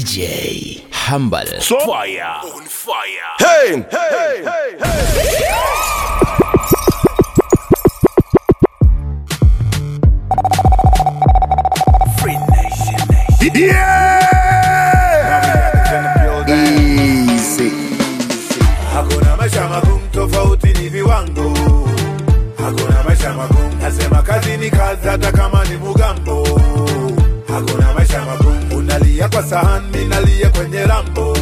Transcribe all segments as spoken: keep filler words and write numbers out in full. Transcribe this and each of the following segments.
J Humble. So fire on fire. Hey, hey, hey, hey. Free Nation, Nation. Yeah. Easy. Hakuna maisha magumu, tofauti ni viwango. Hakuna maisha magumu, nasema kazi ni kazi hata kama ni mugambo. Hakuna maisha magumu, unalia kwa sahani, nalia kwenye rambo.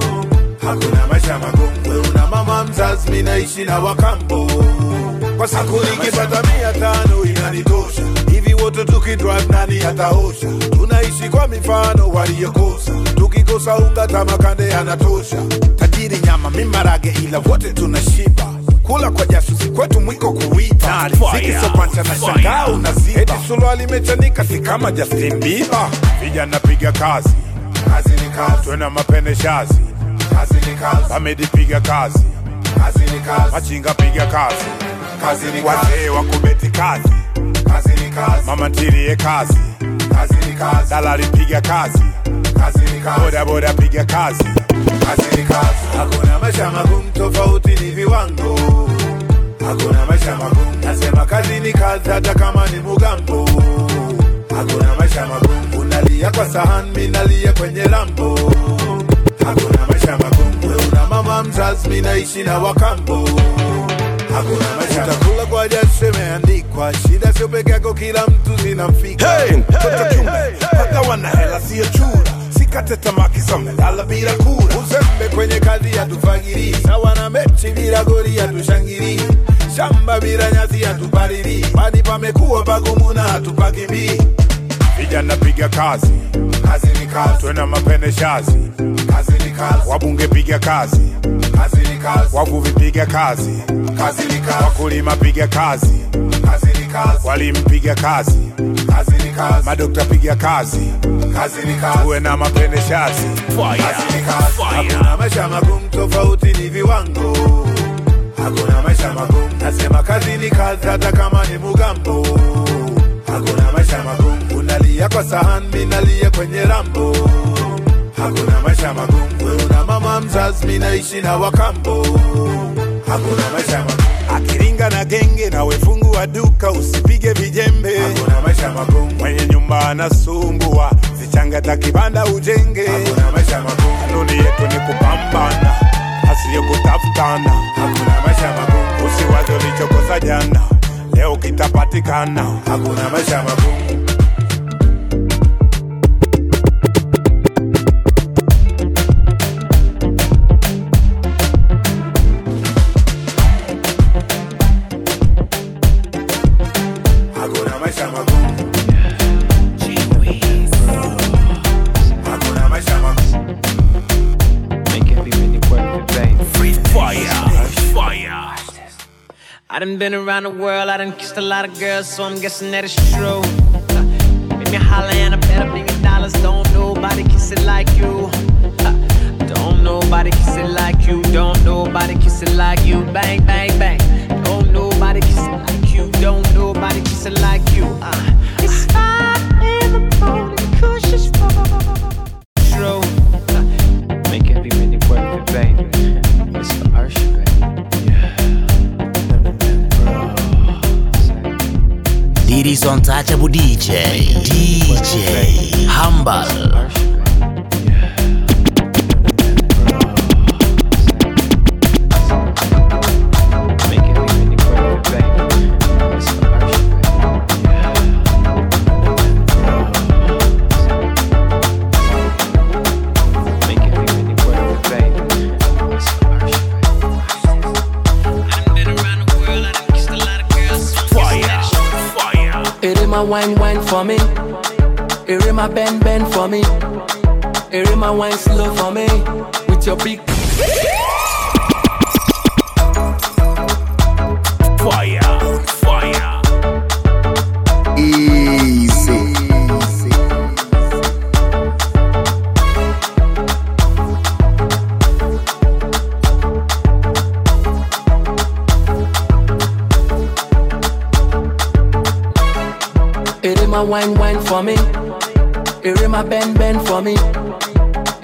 Hakuna maisha magumu, wewe una mama mzazi, mimi naishi na wakambo. Kwa siku nikipata mia tano inanitosha. Hivi wote tukidrive nani ataosha? Tunaishi kwa mifano waliokosa. Tukikosa unga tamakande yanatosha. Tajiri nyama mimarage ila wote tunashiba. Kula kwa jasusi kwetu mwiko kuwita. Ziki sopancha na shangaa unaziba. Eti suruali mechanika si kama Justin Bieber. Vijana piga kazi, kazi ni kazi. Tuena mapene shazi, kazi ni kazi. Bamedi piga kazi, kazi ni kazi. Machinga piga kazi, kazi ni kazi. Wazee wakubeti kazi, kazi ni kazi. Mama ntirie kazi, kazi ni kazi. Dalali piga kazi, kazi ni kazi. Boda boda piga kazi, kazi ni kazi. Hakuna maisha magumu, tofauti ni viwango. Hakuna maisha magumu, nasema kazi ni kazi hata kama ni mugambo. Hakuna maisha magumu, unalia kwa sahani, mimi nalia kwenye rambo. Hakuna maisha magumu, wewe una mama mzazi, mimi naishi na wakambo. Hakuna maisha utakula kwa jasho imeandikwa. Shida sio peke yako, kila mtu zinamfika. Hey, hey, Toto kiume, hey, hey. paka wana hela siyo chura. Sikate tamaki some lala bila kura. Uzembe kwenye kazi ya tufagiri. Sawa na mechi bila goli ya tushangiri. Shamba bila nyasi ya tupariri. Pani pamekuwa pagumu na hatupakimbii. Vijana piga kazi, kazi ni kazi. Tuena mapene shazi, kazi ni kazi. Wabunge piga kazi, kazi ni kazi. Wavuvi piga kazi, kazi ni kazi. Wakulima piga kazi, kazi ni kazi. Walimu piga kazi, kazi ni kazi. Madokta piga kazi, kazi ni kazi. Tuena mapene shazi, kazi ni kazi. Hakuna maisha magumu, tofauti ni viwango. Hakuna maisha magumu, nasema kazi ni kazi hata kama ni mugambo. Hakuna maisha magumu, unalia kwa sahani, mimi nalia kwenye rambo. Hakuna maisha magumu, wewe una mama mzazi, mimi naishi na wakambo. Hakuna maisha magumu, akiringa na genge na wefungu wa duka usipige vijembe. Hakuna maisha magumu, mwenye nyumba anasumbua zichanga takibanda ujenge. Hakuna maisha magumu, kanuni yetu ni kupambana, asiyo kutafutana. Hakuna maisha magumu, usiwaze ulichokosa jana, leo kitapatikana. Hakuna maisha magumu. Hakuna maisha magumu. Hakuna maisha magumu. Make every minute worth it, babe. Free fire, fire. I done been around the world, I done kissed a lot of girls, so I'm guessing that it's true. Uh, make me holler and I bet a million dollars. Don't nobody kiss it like you. Uh, don't nobody kiss it like you. Don't nobody kiss it like you. Bang, bang, bang. Don't nobody kiss it like you. Don't nobody kiss it like you. Uh, it's five in the morning, kush is true. Uh, make every minute worth it, baby. It's for Ursha, baby. Diddy's untouchable D J, D J Humble. Wine, wine for me. Ere my bend, bend for me. Ere my wine slow for me. With your big Fire, fire. Easy. Ere my wine, wine for me. Ere my bend, bend for me.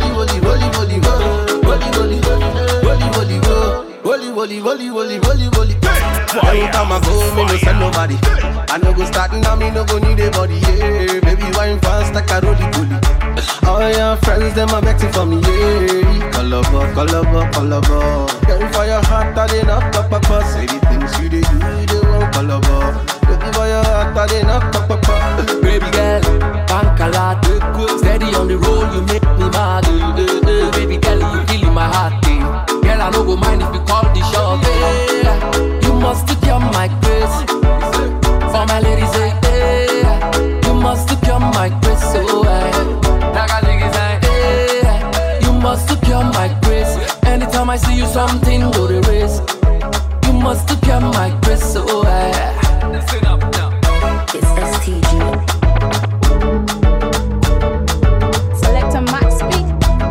Woli woli woli woli wo. Woli woli woli woli wo. Woli woli woli woli woli woli. Anytime I go, me no send nobody. I no go starting now, me no go need a body. Yeah, baby wine fast like a rolly bully. All your friends them are begging for me. Yeah, colorful, colorful, colorful. Getting for your heart, I they not talk about. Say the things you they do, they won't colorful. Getting for your heart, I they not talk about. Baby girl, bank a lot. Steady on the road, you make me mad. Uh, uh, uh, baby girl, you feeling my heart. Uh. Girl, I no go mind if you call the shop. Uh. You must become my grace. For my ladies, eh, eh. You must become my grace. So, eh. eh. You must become my grace. Anytime I see you, something go the race. You must become my grace. So, eh. It's S T G. Selector Max B.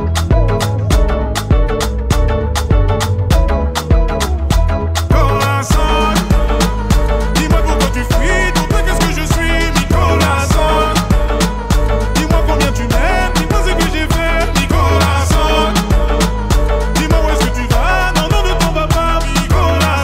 Corazon, dis-moi pourquoi tu fuis, tout qu'est-ce que je suis, Nicolas. Dis-moi combien tu m'aimes, dis-moi ce que j'ai fait, Nicolas. Dis-moi où est-ce que tu vas, non, non, ne t'en vas pas, Nicolas.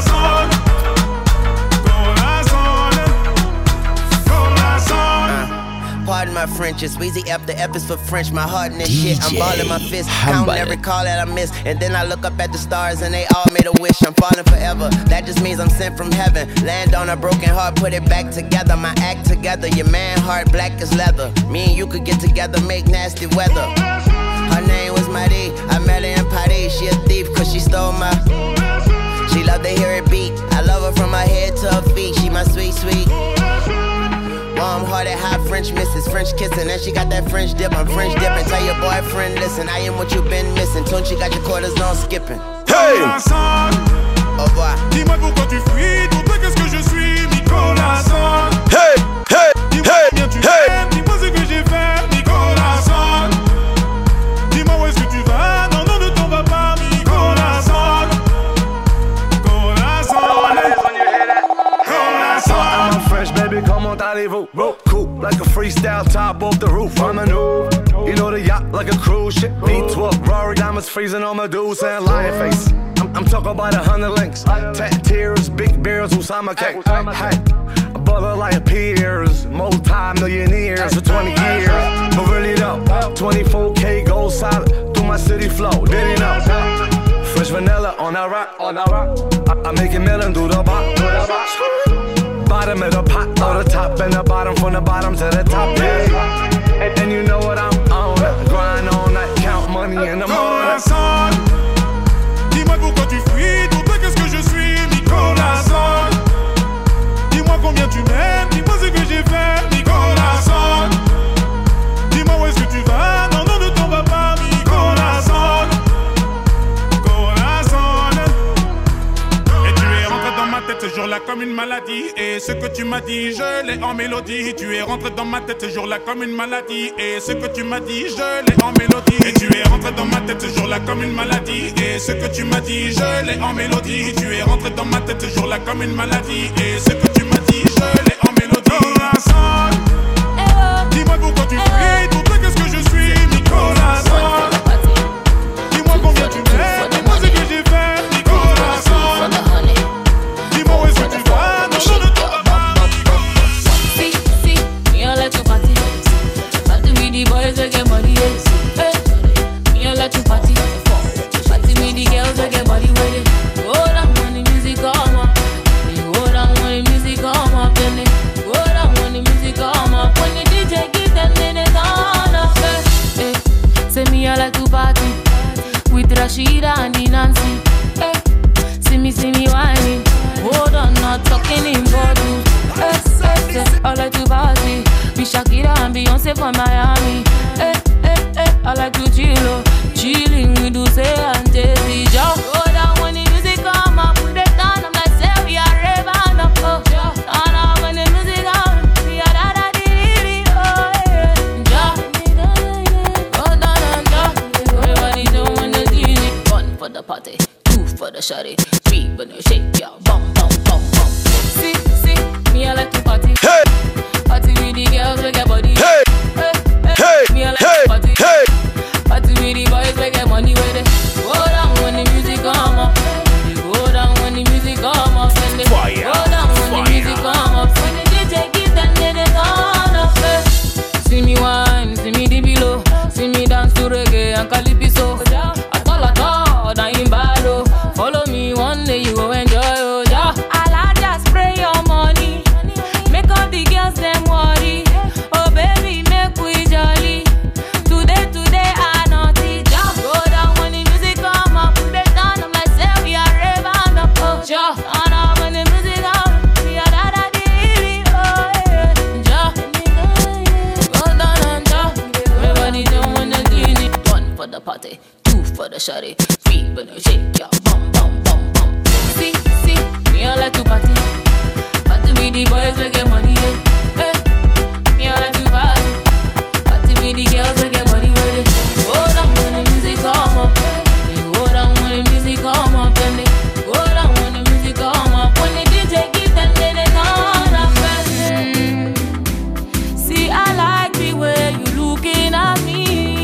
Pardon my French, it's Weezy F, the F is for French. My heart in this shit, I'm balling my fist, counting every call that I miss. And then I look up at the stars and they all made a wish. I'm falling forever, that just means I'm sent from heaven. Land on a broken heart, put it back together. My act together, your man heart black as leather. Me and you could get together, make nasty weather. Her name was Marie, I met her in Paris. She a thief cause she stole my. She love to hear it beat, I love her from her head to her feet. She my sweet, sweet warm-hearted, hot French missus, French kissing, and she got that French dip. I'm French dipping. Tell your boyfriend, listen, I am what you've been missing. Tunchi got your quarters on skipping. Hey! Au revoir. Dis-moi pourquoi tu fuis, tout qu'est-ce que je suis, Nicolas. Hey, hey, dis-moi hey, combien tu hey. m'aimes, dis-moi ce que j'ai fait, Nicolas. Dis-moi où est-ce que tu vas, non, non, ne t'en vas pas, Nicolas. I'm fresh, baby, comment allez-vous? Cool, like a freestyle top off the roof. I'm a new, you know the yacht like a cruise ship. V twelve, Rory diamonds freezing on my dudes and lion face. I'm, I'm talking about a hundred links, tat tears, big beers, Usama cake. Hey, a brother like peers, multi-millionaires for twenty years. But really though, twenty-four K gold solid through my city flow. Did he know? Fresh vanilla on that rock, on that rock. I, I make it melon do the bop. Bottom of the pot, or the top and the bottom, from the bottom to the top. Yeah. And, and you know what I'm on, grind all night, count money in the morning. Dis-moi pourquoi tu fuis, tout qu'est-ce que je suis, Nicolas. Dis-moi combien tu m'aimes, dis-moi ce que j'ai fait, Nicolas. Dis-moi où est-ce que tu vas, non, non, ne t'en vas pas, Nicolas. comme une maladie. Et ce que tu m'as dit, je l'ai en mélodie. Tu es rentré dans ma tête ce jour-là comme une maladie. Et ce que tu m'as dit, je l'ai en mélodie. Et tu es rentré dans ma tête ce jour-là comme une maladie. Et ce que tu m'as dit, je l'ai en mélodie. Tu es rentré dans ma tête ce jour-là comme une maladie. Et ce que tu m'as dit, je l'ai en mélodie. Corazon, dis-moi pourquoi tu fuis. Pour toi, qu'est-ce que je suis, Nicolas? Dis-moi combien tu m'aimes. Dis-moi ce que j'ai fait, Nicolas. Dis-moi où est-ce que tu vas. Non, non, ne te vas pas. See, see, me I like to party. Party with the boys that get money. Hey, me I like to party. Party with the girls that get body with it. Go down when the music come up. Go down when the music come up. Then they go down when the music come up. When the D J give them, then they turn up. Hey, hey, say me I like to party with Rashida and the Nancy. Hey, see me, see me whining. Hold on, not talking in bottles. Hey, hey, hey, I like to party with Shakira and Beyonce from Miami. Hey, hey, hey, I like to chill, oh, chilling with Dulce and Jay-Z. Just go down when the music come up. Put it down, I'm like, say we are raving up. Oh, turn up when the music come. We are da da di di, oh yeah. Just go down and just everybody doing the D J. One for the party, two for the shawty, three for the shake, yeah, bum bum bum bum. See, see, me I like to party. Hey, party with the girls with their body. Hey, hey, hey, hey, me I like hey, to party. Hey, party with the boys with their money with it. Go down when the music come up. They go down when the music come up. Then they Fire, go down when fire. the music come up. When the D J give them, then they turn up. Hey. See me wine, see me dip below, see me dance to reggae and calypso. At all, at all, that ain't bad, oh. Follow me one day, you go enjoy, oh, yeah. I'll just spray your money, make all the girls them worry. Oh baby, make we jolly. Today, today, I naughty. Just go down when the music come up. Put it down, I'm like, say we are raving up, oh, yeah. Turn up when the music come. We are da da di di, oh yeah. Yeah, go down and jump. Everybody doing the D J. One for the party, two for the shawty, three for the shake, yeah, bum bum bum bum. See, see, me I like to party. Party with the boys that get money. Hey, me I like to party. Party with the girls that get money with it. Go down when the music come up. They go down when the music come up. Then they go down when the music come up. When the D J give them, then they turn up. Mm. See, I like the way you looking at me.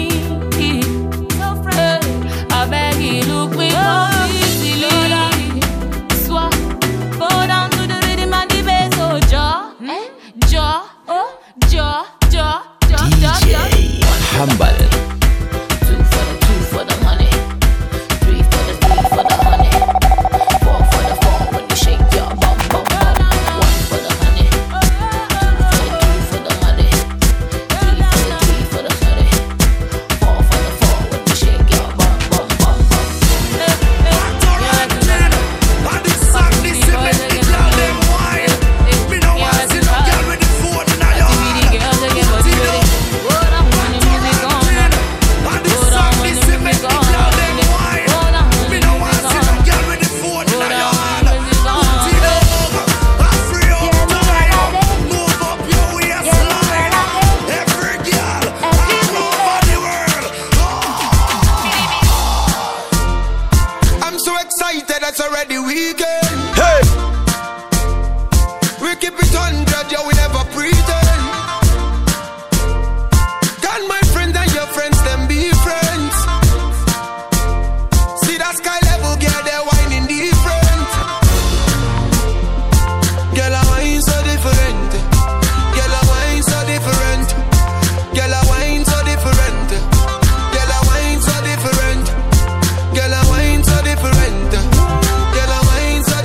So fresh. I beg you, look with your easily. Swap. Go down to the rhythm and the bass, oh, jaw, jaw, oh, jaw, jaw, jaw, jaw, jaw. D J Humble. Two for the two for the money, three for the three for the honey, four for the four when you shake your bum bum bum. One for the honey, two for the two for the money, three for the three for the honey, four for the four when you shake your bum bum bum bum. Hey, hey, yeah, do that. I'm so excited, it's already weekend. hey, We keep it hundred, yeah, we never pretend. Can my friends and your friends, them be friends? See that sky level, girl, they're whining different. Girl, I whine so different. Girl, I whine so different. Girl, I whine so different. Girl, I whine so different. Girl, I whine so different. Girl, I whine so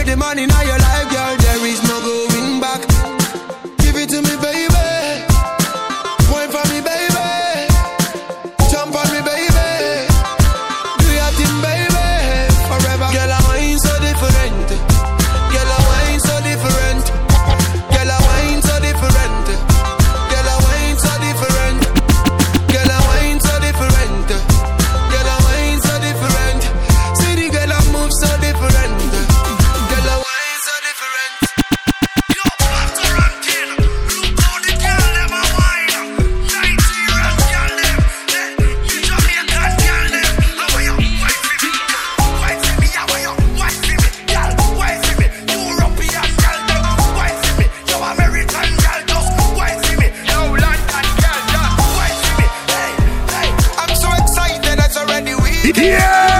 the money now your life, girl, there is no going back. Give it to me, baby. Wine for me, baby. Jump on me, baby. Do your thing, baby. Forever. Girl, I wine so different. Girl, I wine so different. Girl, I wine so different. Girl, I wine so different. Girl, I wine so different. Girl, I wine so different. See the girl I move so different. Girl, I wine so different. Yo, after ranking, look how the girl them a wine. Nigerian girl them, you Jamaican girl them. How are you? Wine for me, wine for me. How are you? Wine for me, girl. Wine for me. European girl them, wine for me. Yo, American girl just wine for me. Yo, London girl just wine for me. Hey, hey, I'm so excited that's already we. Yeah.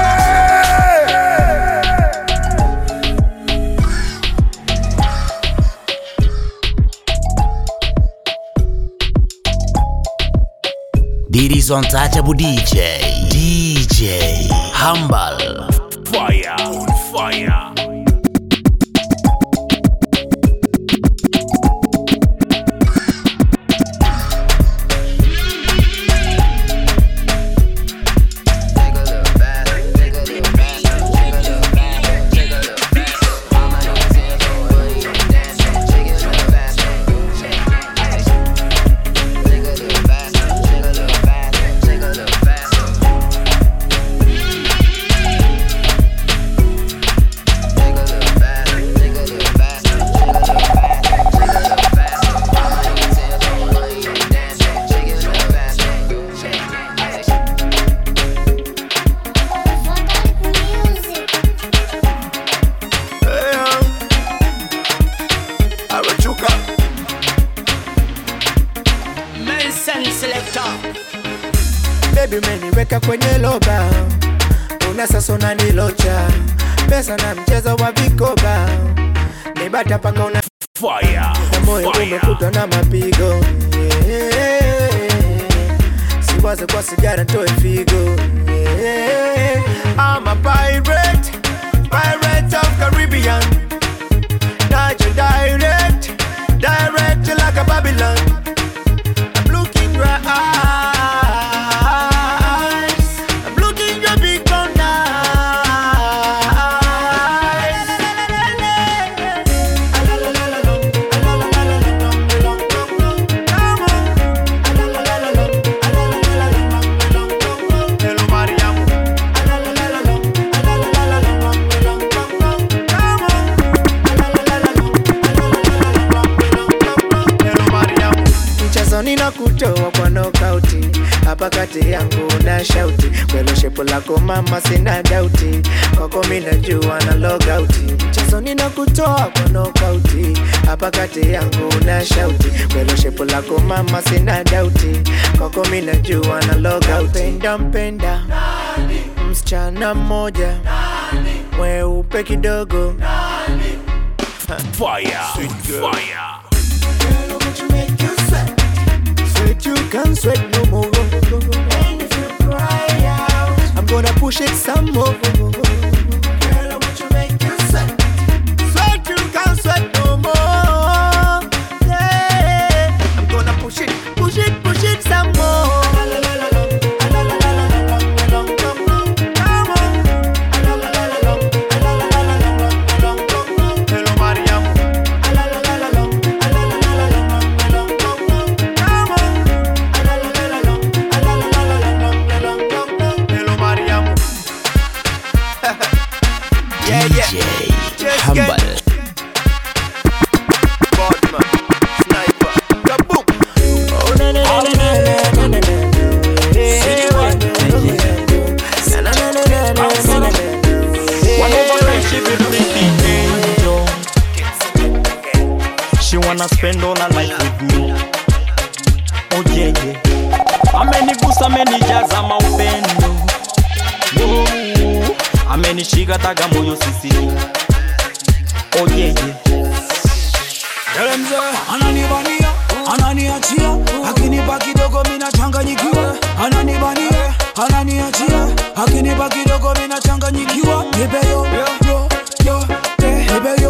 Diddy's Untouchable D J, D J Humble. Fire, on fire. Baby umeniweka kwenye loba, una sasa unanilocha, pesa na mchezo wa vikoba, nibata paka una fire, na moyo umekutwa na mapigo, yeah. Siwaze kwa sigara nitoe figo, yeah. I'm a pirate, pirate of Caribbean, not your direct, direct like a Babylon. I'm looking right eyes, I'm looking your big brown nina kutoa kwa nokauti, hapa kati yangu na shauti, kwelo shepo lako mama sina dauti, kwako mina jua na logauti. Mchezo nina kutoa kwa nokauti, hapa kati yangu na shauti, kwelo shepo lako mama sina dauti, kwako mina jua na logauti. Penda mpenda msichana mmoja mweupe kidogo, fire, fire. Sweat you can't sweat no more. And if you cry out, I'm gonna push it some more. Girl, I want you make you sweat. Sweat you can't sweat no more. Yeah, I'm gonna push it, push it, push it some more. D J Humble. Bodman, sniper, kaboom. Oh na na na na na na na. She wanna spend all her life with me. Oh yeah yeah. Amenigusa, amenijaza maupendo. Oh, amenishika taga moyo sisi. Oh yeah yeah. Elemze ananibania, ananiachia, akinipa kidogo mina changanyikiwa. Ananibania, ananiachia, akinipa kidogo mina changanyikiwa. Nipe yo yo yo, nipe yo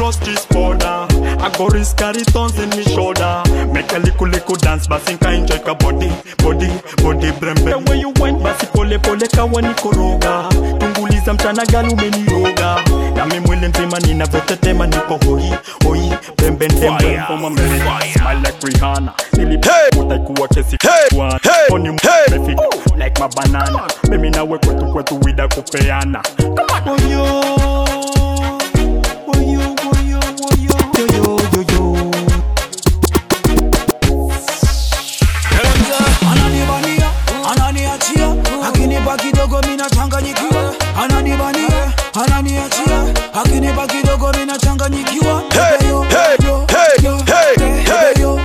cross this border. I go risk carry tons in me shoulder. Make a little little dance, basi nka enjoy ka body, body, body brembe. The way you went, basi pole pole kawani koroga. Tunguliza mchana galu meniroga. Na mi mwili nzima nina vyote tema nipo hoi, hoi, brembe ndembe. Mama mbele, smile like Rihanna. Niliputa ikuwa kesi kwa Pony mrefi, like my banana. Mimi nawe kwetu kwetu wida kupeana. Come on, oh yo. Akinipa kidogo mina changanyikiwa, ananibania, ananiachia. Akinipa kidogo mina changanyikiwa. Hey, hey, hey, hey, hey, hey, hey, hey,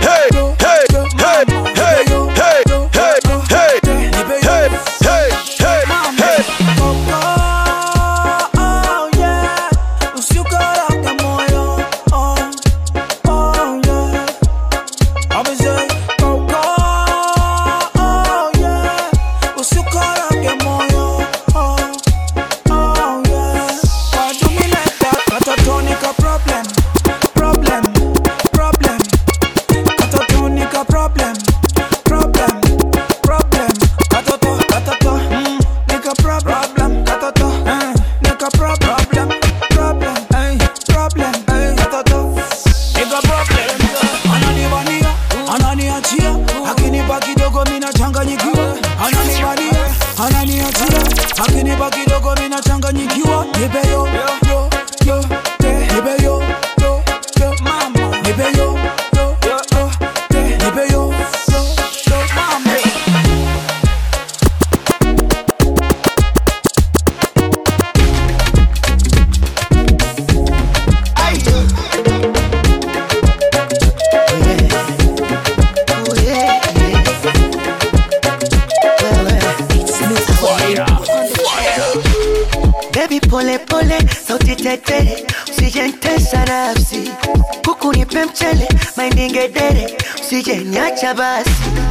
Usijeniacha basi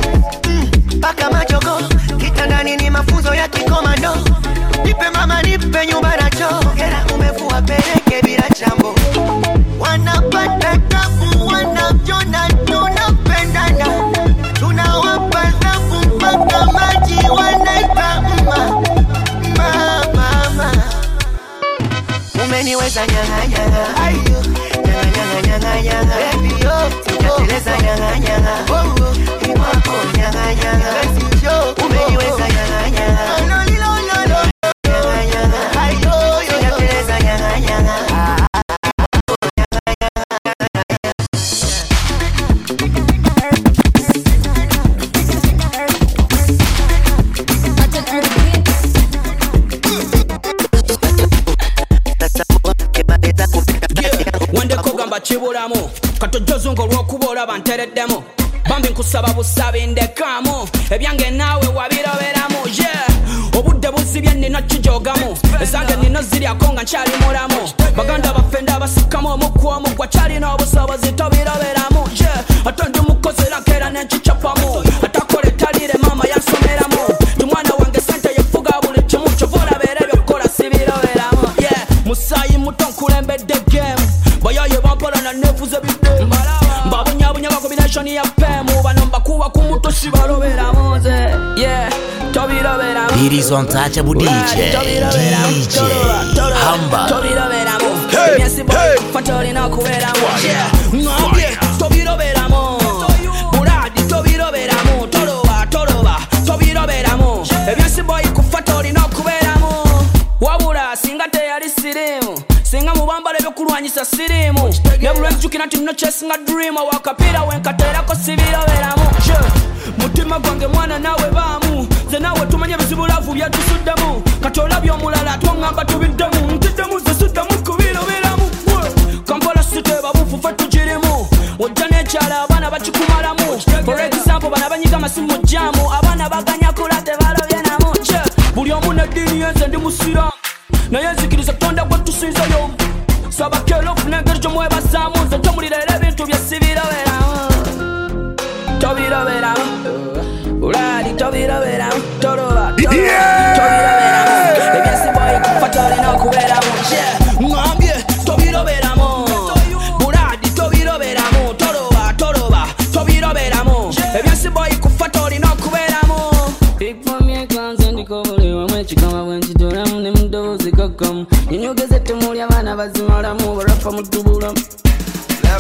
Paka majogo Kitandani ni mafunzo ya kikomando. Nipe mama nipe nyumba na choo. Hera umefua peleke bila chambo. Wanapata tabu wanavyona tunapendana. Tunawapa zafu mpaka maji wanaita mma. Mama mama umeniweza nyanga nyanga. Ayo nyanga nyanga nyanga baby yo. Sijateleza nyanga nyanga. Oh oh imako nyanga nyanga. Basi yo umeniweza nyanga nyanga. No no no no nyanga nyanga. Ayo sijateleza nyanga nyanga. Wende kogamba chibulamu katojozo ngolwo kubola bantereddemu bambi nkusaba busabe ndekamu ebyange nawe wabiroberamu yeah obudde buzibye nina kijogamu esange nina ziri akonga nchali mulamu baganda bafenda basikamu omukwomu gwa chali n'obusobozi tobiroberamu yeah atondi mukozera kera n'enkicapamu atakole talire mama yansomeramu tumwana wange sente yefuga buli kimu kyovola bere byokola sibiroberamu yeah musayi muto nkulembedde game bayaye bampola na nevuze bidde mbabunyabunya ba combination ya pemu banomba kuba kumuto sibalobera moze yeah tobirobera It is untouchable D J D J Hamba tobirobera mo yes boy fatori na kubera mo yeah ngabye tobirobera mo buradi tobirobera mo toroba toroba tobirobera mo yes boy ku fatori na kubera mo wabula singate yali sirimu singa mubambale byokulwanyisa sirimu nebulwe njukina tino chesinga dream wakapira wenkatera ko sibiroberamu mutima gwange mwana nawe bamu ze nawe tumanye bizibulavu byatusuddemu katola byomulala twangamba tubiddemu ntiddemu zisuddamu kubiroberamu kampola siteba bufu fe tugirimu wojja nekyala abaana bakikumalamu for example bana banyiga masimu jamu abaana baganya kula tebalobyenamu buli omu neddiini yenze ndi musiramu naye nzikiriza tonda gwe tusinzeyo saba kelo funa engeri gyomwebazaamu nze tomulira era ebintu bye sibiroberamu tobiroberamu ulali tobiroberamu toroba tobiroberamu ebyesiboyi kufa tolina okubeeramu ngambye tobiroberamu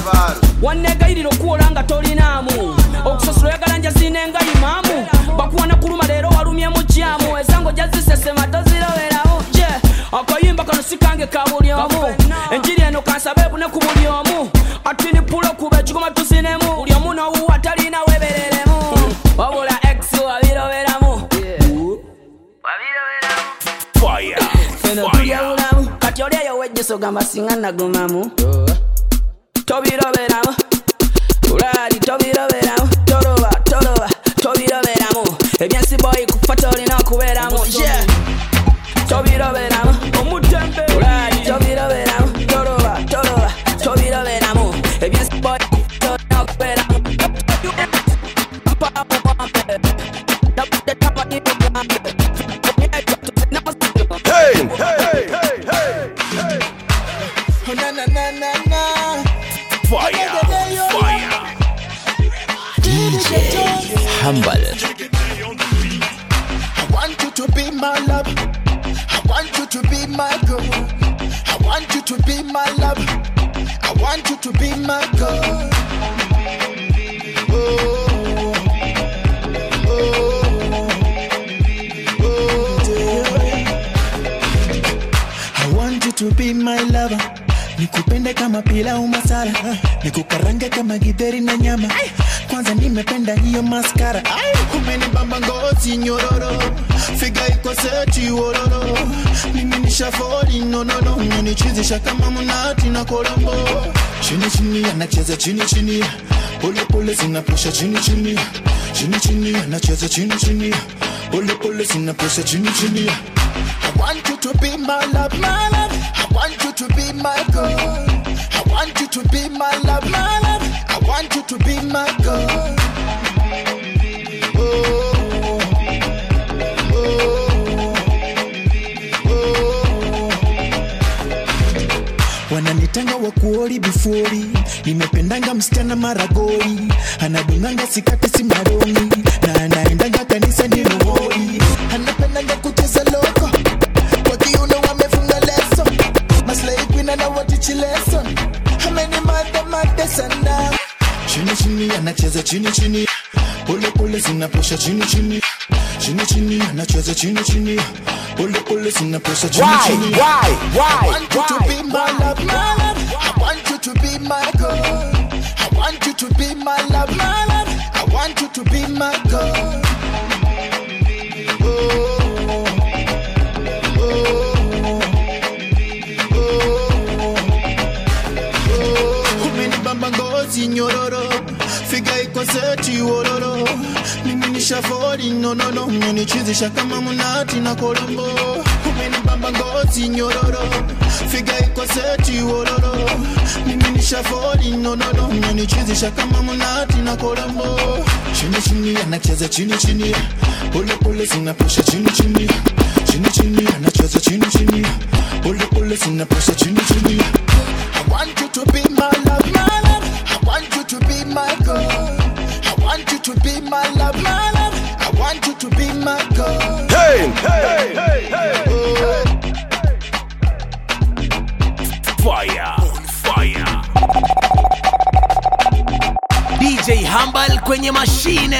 wanegayirira okuolanga tolinamu okusasula yagalanja zinenga imamu bakuwana kuluma lero walumye mu jamu ezango jazisesema toziroweramu je akayimba kano sikange kabuli omu enjiri eno kansabebu ne ku buli omu atini pulo kuba ekigoma tuzinemu buli omu n'owuwa talina webereremu wabula ex wabiroweramu Fire, fire. Kati olieyo wejjiso gamba singa nagumamu tobiroberamu ulali tobiroberamu toloba toloba tobiroberamu ebyensi boy kufa tolina okubeeramu yeah tobiroberamu omutembe ulali tobiroberamu toloba toloba tobiroberamu ebyensi boy tolina okubeeramu Hey, hey, hey, hey, hey. Na na na na na. fire, fire. D J Humble. I want you to be my love. I want you to be my girl. I want you to be my love. I want you to be my girl. Oh, oh, oh. I want you to be my lover. Nikupende kama pila umasala, nikukarange kama githeri na nyama. Kwanza nimependa hiyo maskara. Umenibamba ngozi nyororo, figa iko seti wororo. Mimi nishafoli no no no, unanichezesha kama mnati na kolombo. Chini chini anacheza chini chini, pole pole zinapusha chini chini. Chini chini anacheza chini chini, pole pole zinapusha chini chini. I want you to be my love, my love. I want you to be my girl. I want you to be my love, my love. I want you to be my girl. Oh, oh, oh. Wananitanga wakuori bifuri, nimependanga msichana maragori, anadunganga sikati simaroni, na anaendanga kanisa ni rohori, anapendanga kucheza loko. Chini chini anacheza chini chini, pole pole zinapusha chini chini. Chini chini anacheza chini chini, pole pole zinapusha chini chini. Why? Why? I want you to be my love, my love. I want you to be my girl. I want you to be my love, my love. I want you to be my girl. Oh. Nyororo, figa iko seti wororo. Mimi nishafoli no no no, unanichezesha kama mnati na kolombo. Umenibamba ngozi nyororo, figa iko seti wororo. Mimi nishafoli no no no, unanichezesha kama mnati na kolombo. Chini chini anacheza chini chini, pole pole zinapusha chini chini. Chini chini anacheza chini chini, pole pole zinapusha chini chini. I want you to be my love, my love. I want you to be my girl. I want you to be my love, my love. I want you to be my girl. Hey, hey, hey, hey. Oh. Fire, fire. D J Humble kwenye mashine.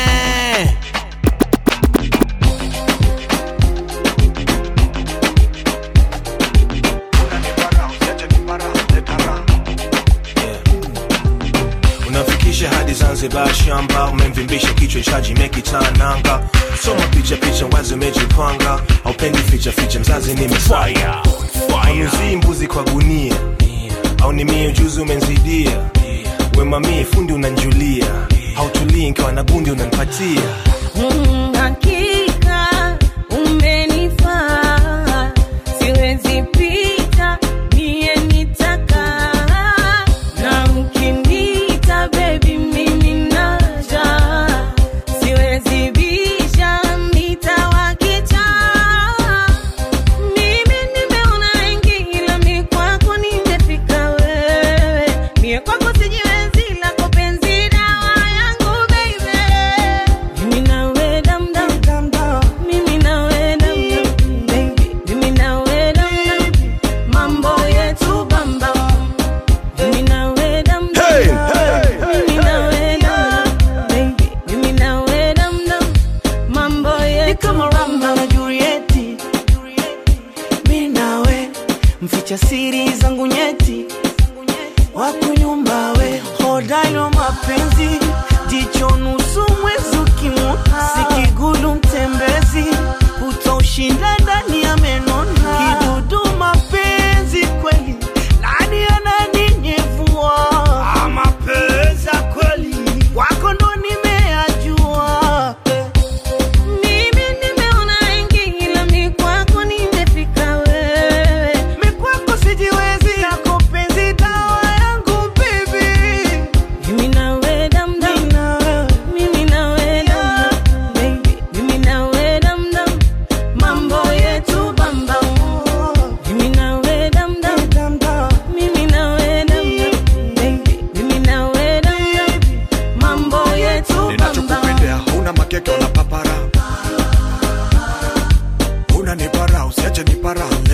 Hadi Zanzibar shamba, umemvimbisha kichwa chaji meki tananga. Soma picha picha wazi umejipanga, haupendi ficha ficha mzazi ni mfire. Hamuzi mbuzi kwa gunia, au ni mie ujuzi umenzidia. Wema mie fundi unanjulia, hautulii nkawa na gundi unanipatia. Hakika umenifaa, siwezi pita mie nitaka. Na ukinita baby mimi naja, siwezi bisha nitawakicha. Mimi nimeona wengi ila mie kwako nimefika wewe. Mie kwako sijiwezi lako penzi dawa yangu baby. Mimi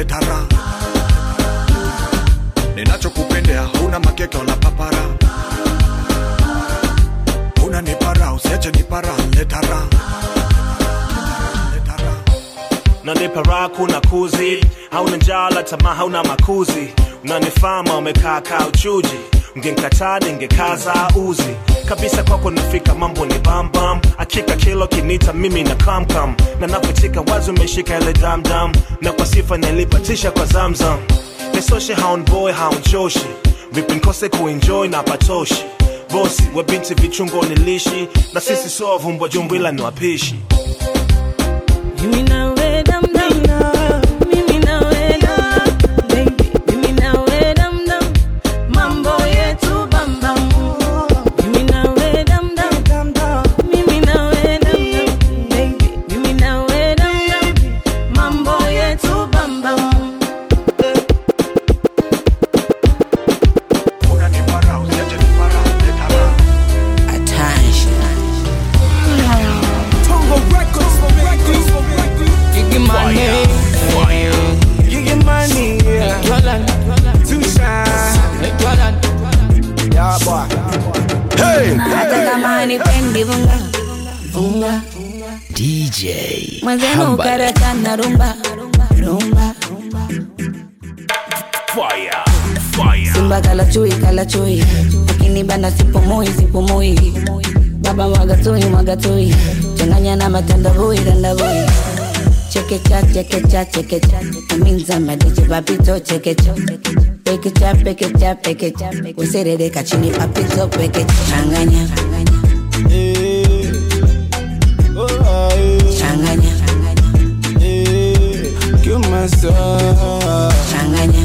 leta raha. Ninachokupendea huna makeke wala papara. Unanipa raha, usiache nipa raha, leta raha. Unanipa raha kuna kuzi, hauna njala tamaa hauna makuzi. Unanifama umekaa kaa uchuji, ungenikataa ningekaza uzi. Kabisa kwako nafika mambo ni bam bam. Akika kilo kinita mimi na kam kam. Na napotika wazi umeshika ile dam dam. Na kwa sifa nilipatisha kwa zamzam. Nesoshe haun boy haun choshi. Vipi nkose kuenjoy na patoshi. Bosi wa binti vichungo nilishi. Na sisi so vumbwa jumbila ni wapishi. Mimi nawe dam dam na mimi nawe na baby mimi nawe dam dam mambo yetu bam bam mimi nawe dam dam mimi nawe dam dam baby mimi nawe dam dam mambo yetu bam bam attention Tongo Records, Records, you get my name you get money, yeah. Too shine, yeah, boy. Hey, hata kama ni pendi vunga vunga D J Mwenzenu karata na rumba rumba Fire, fire. Simba kala chui kala chui lakini bana sipumui sipumui baba mwaga tui mwaga tui changanya na matandavui tandavui chekecha chekecha chekecha aminza madichi papito chekecha pekecha pekecha pekecha userereka chini papito pekecha changanya changanya kill myself, changanya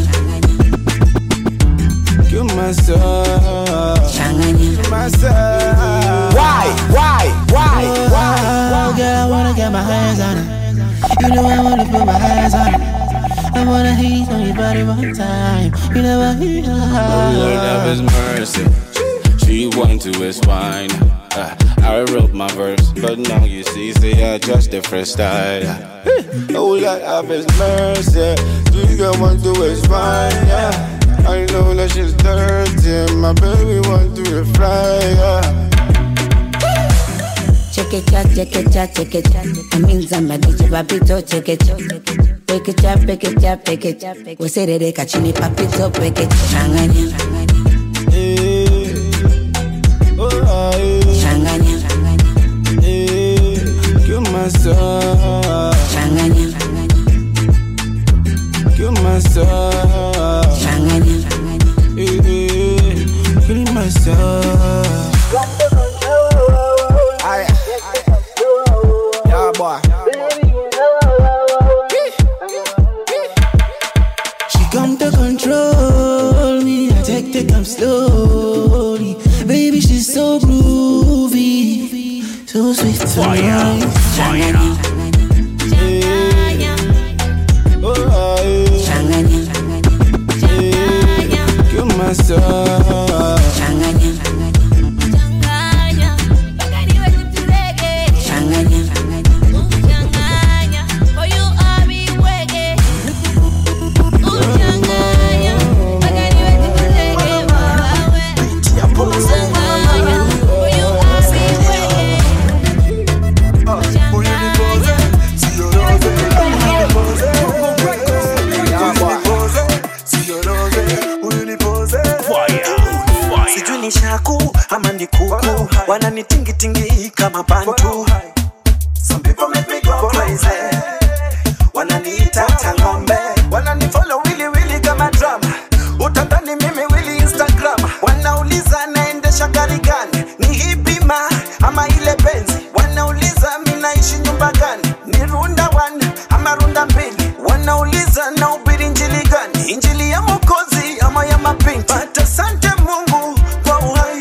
kill myself, changanya myself. Why, why, why, why? Oh, girl, I wanna get my hands on it. You know I wanna put my hands on it. I wanna hit on your body one time. You know I hit oh, Lord have his mercy. She want to is fine. Uh, I wrote my verse, but now you see, say I just different style. Oh, Lord have his mercy. Do you want to is fine, yeah. I know that she's dirty. My baby want to fly, yeah. chekecha chekecha chekecha aminza madichi papito chekecha pekecha pekecha pekecha userereka chini papito pekecha changanya changanya kill myself, changanya kill myself, changanya kill myself. Yeah, boy. She come to control me. I take take them slowly. Baby, she's so groovy, so sweet to Fire, fire. changanya Kill myself, changanya wananitingitingi kama bantu. Some people make me go crazy, wananiita tangombe, wananifollow willy willy kama drama, utadhani mimi willy Instagram. Wanauliza naendesha gari gani, ni hipima ama ile benzi. Wanauliza mimi naishi nyumba gani, ni runda one ama runda mbili. Wanauliza na ubiri injili gani, injili ya Mwokozi ama ya mapinti. But asante Mungu kwa uhai.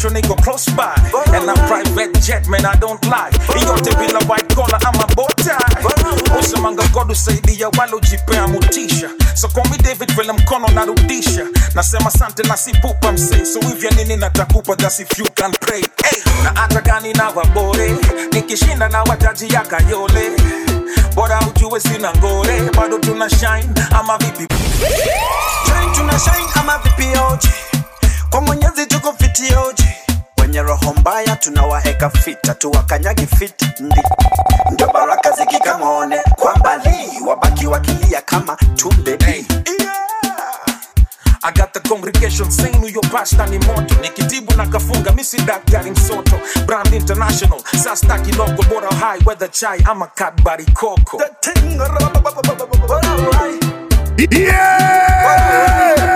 kesho niko close by. And I'm private jet, man, I don't lie. Iyote bila white collar, I'm a bow tie. Usemanga God usaidia wale ujipea mutisha. So call me David vile mkono narudisha. Nasema sante na sipupa msee. So hivya nini natakupa, that's if you can pray. Hey, na ata gani na wabore, nikishinda na wataji ya kayole. Bora ujue sina ngore, bado tuna shine ama vipi? Shine tuna shine ama vipi oje? Kwa Mwenyezi tuko fiti oje. Wenye roho mbaya tunawaeka fita, tuwakanyagi fiti ndi. Ndio baraka zikikamone kwa mbali, wabaki wakilia kama tumbe. Hey. I got the congregation saying who your pastor ni moto. Nikitibu na kafunga misi daktari msoto. Brand international, sasta kiloko. Bora high, weather chai, I'm a Cadbury Coco. The thing, yeah!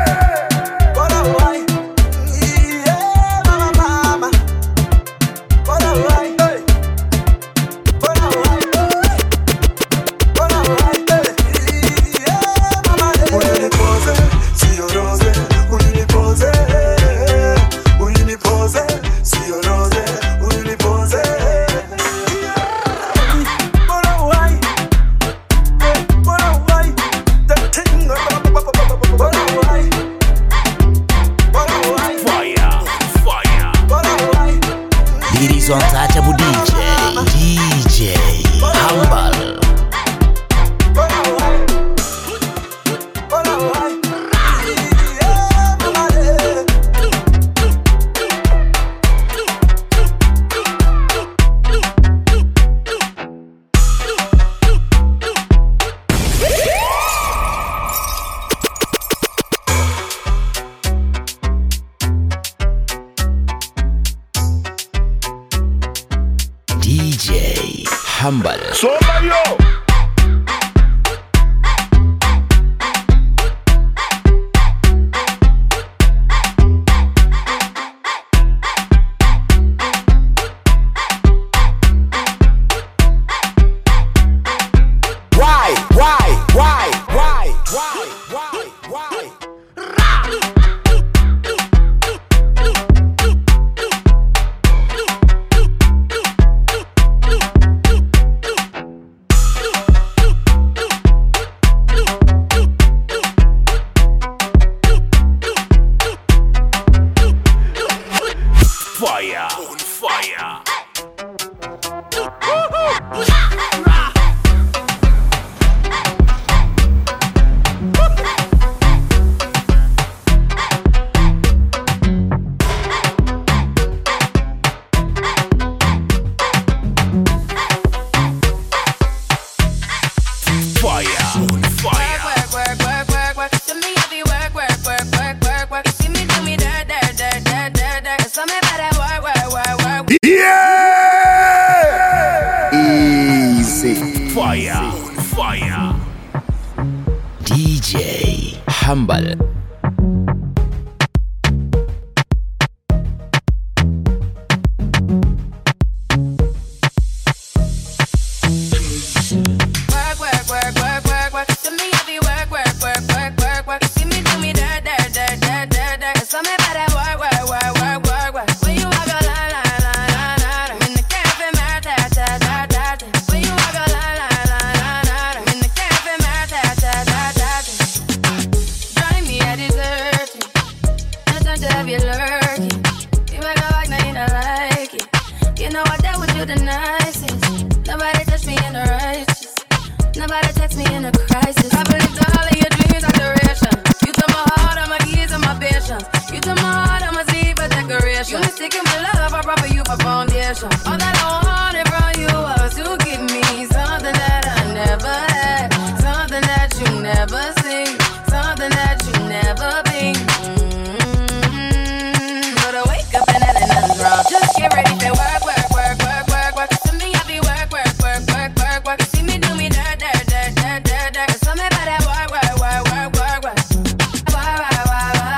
Ladies Untouchable D J, D J Humble. D J Humble. Somebody yo. Why, why, why, why, why, why, why? Fire, on fire. Fire, fire. D J Humble.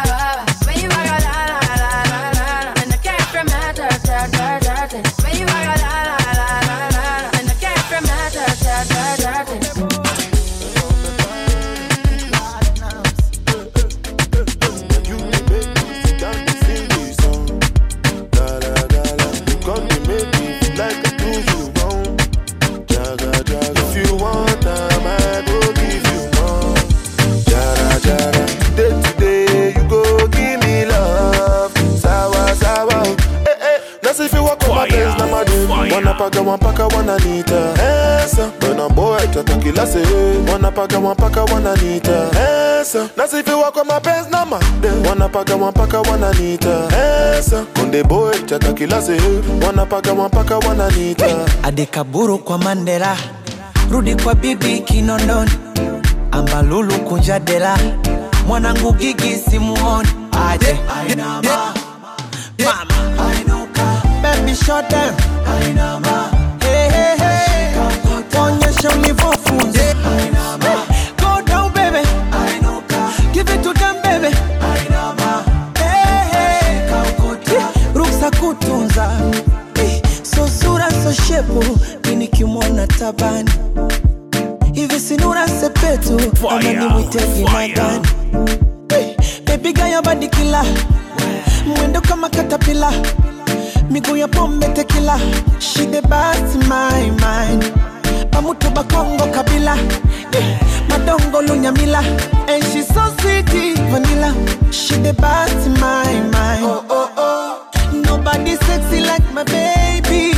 When you mpaka wananita Esa, bena boy tata kila se Wanapaka mpaka wananita Esa, nasifiwa kwa mapenzi na made Wanapaka mpaka wananita Esa, kunde boy tata kila se Wanapaka mpaka wananita Adekaburu kwa Mandela, rudi kwa bibi Kinondoni, Ambalulu kunjadela, mwanangu Gigi simuoni aje Ainama mama Ainuka baby shut down Ainama hey hey hey onyesha ulivyofunza Ainama go down baby Ainuka give it to them baby Ainama hey hey kaukota ruksa kutunza so sura so shepu nikimwona tabani hivi sinura sepetu ama nimwite kinagani baby gaya badikila mwendo kama katapila miguu ya pombe tekila she the best my mind pamutu bakongo kabila madongo lunyamila and she so sweet vanilla she the best my mind oh oh oh nobody sexy like my baby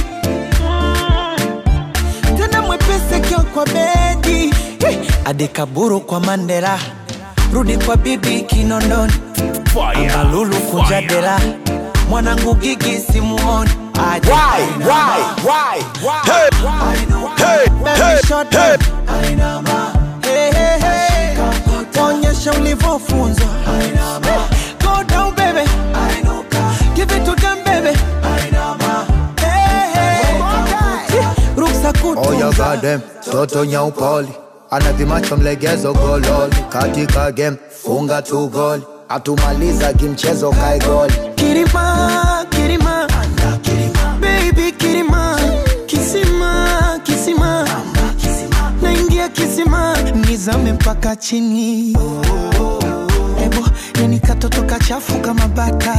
tena mwepese kio kwa bedi Adekaburu kwa Mandela, rudi kwa bibi Kinondoni, Ambalulu kunjadela, mwanangu Gigi simuoni aje Why, why, why, why Hey, hey, hey, hey Ainama hey hey hey onyesha ulivyofunza Ainama go down baby Ainuka give it to them baby Ainama hey hey ruksa kutunza Oh ya gadem toto nyaupoli anavimacho mlegezo gololi katika game funga tu goli atumaliza kimchezo kai goli Kirima Kirima baby Kirima kisima kisima naingia kisima nizame mpaka chini ebo yani katoto kachafu kama baka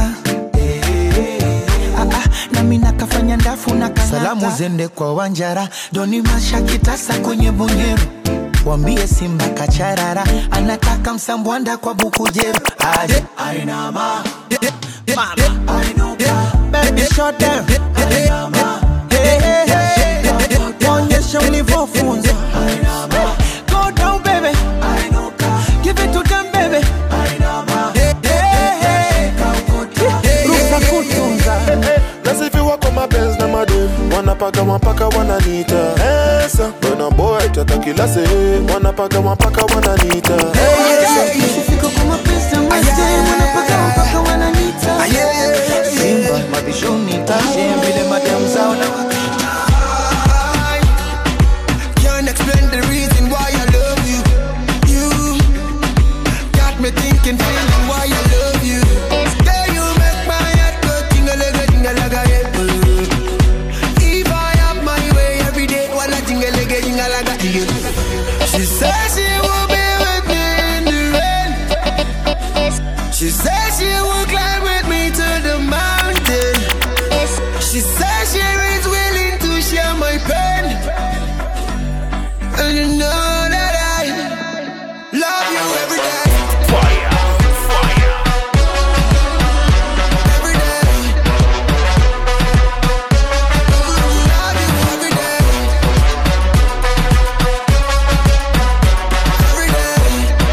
ah ah na mimi nakafanya ndafu na kanata salamu zende kwa Wanjara doni mashakitasa kwenye bunyero wambie Simba kacharara anataka msambwanda kwa Bukujero aje Ainama mama Ainuka baby shut down Ainama hey hey hey onyesha ulivyofunza Ainama go down baby Ainuka give it to them baby Ainama hey hey kaukota ruksa kutunza nasifiwa kwa mapenzi na made Wanapaka mpaka wananita Esa, bena boy tata kila se Wanapaka mpaka wananita Esa, nasifiwa kwa mapenzi na made Wanapaka mpaka wananita Simba mabishoni tashe vile madam zao na Can't explain the reason why I love you. You got me thinking, feeling why I love you. Yeah, you make my heart go ting-a-lega, ting-a-lega, yeah. If I have my way every day, wanna ting-a-lega, ting-a-lega, yeah. She says she will be with me in the rain. She says she will climb with me to the mountain. She says she is willing to share my pain. And you know that I love you every day. Fire, fire. Every day. Love you every day. Every day.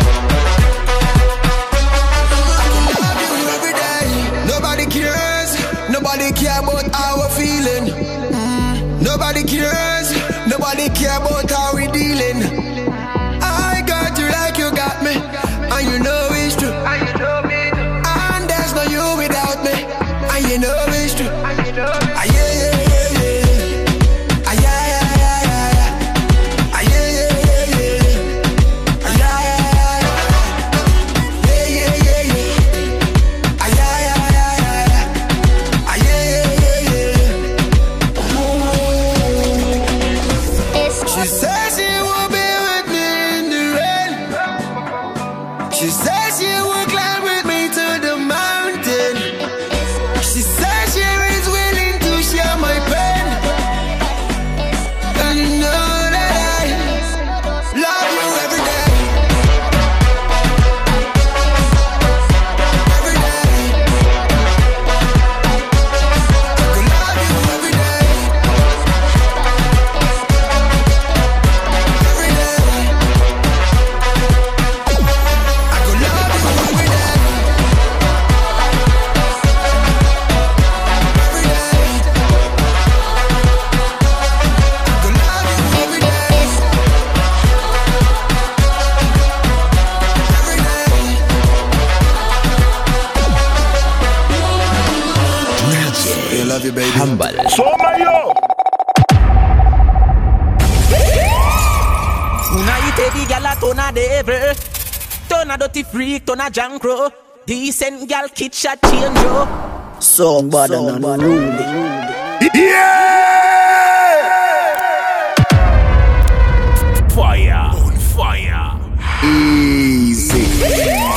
Love you every day. Nobody cares. Nobody care about our feeling. Mm. Nobody cares. Nobody care about how we dealing. I got you like you got me, and you know it's true. And there's no you without me, and you know it's true. Ah, yeah, yeah, yeah, yeah. Ah, yeah, yeah, yeah, yeah, yeah. Ah, yeah, yeah, yeah, yeah. Ah, yeah, yeah, yeah, yeah. Yeah, yeah, yeah, yeah. Ah, yeah, yeah, yeah, yeah. Ah, yeah, yeah, yeah, yeah. She says I love you, baby. Humble. So Mario. Una ite di gala tona devre, tona dirty freak, tona jankro. Decent gal kit shot change yo. Song bad and unruly. Yeah! Fire. On fire. Easy.